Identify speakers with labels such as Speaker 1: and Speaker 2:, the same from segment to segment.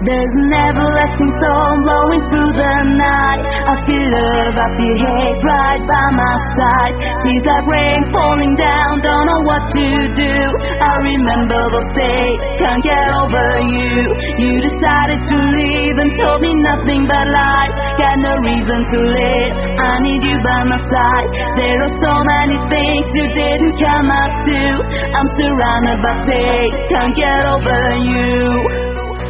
Speaker 1: There's an everlasting storm blowing through the night. I feel love, I feel hate right by my side. She's like rain falling down, don't know what to do. I remember those days, can't get over you. You decided to leave and told me nothing but lies. Got no reason to live, I need you by my side. There are so many things you didn't come up to. I'm surrounded by pain, can't get over you.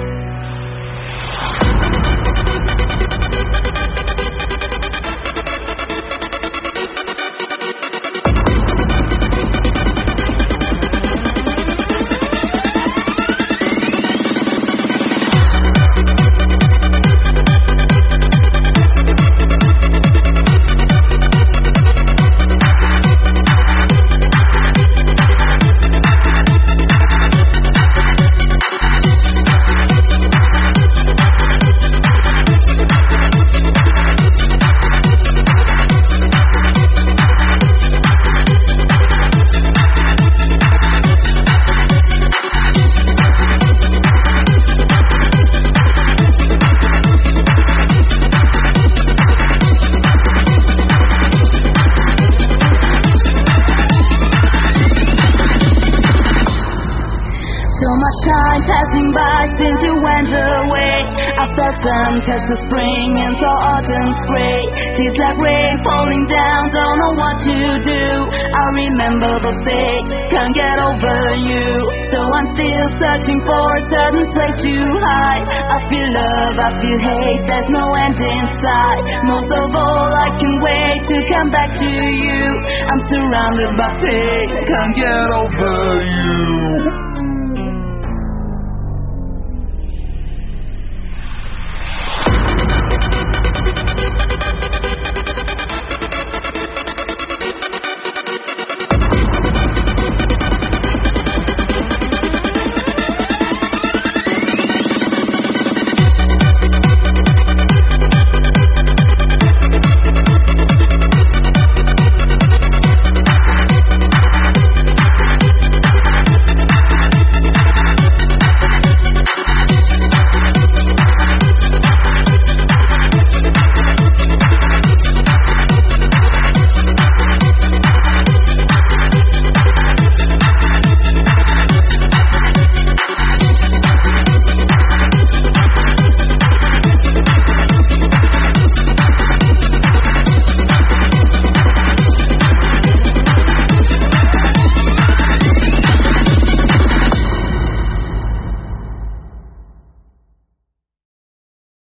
Speaker 1: So much time passing by since you went away. I felt sun touch the spring and saw autumn's gray. She's like rain falling down, don't know what to do. I remember those days, can't get over you. So I'm still searching for a certain place to hide. I feel love, I feel hate, there's no end in sight. Most of all, I can't wait to come back to you. I'm surrounded by pain, can't get over you.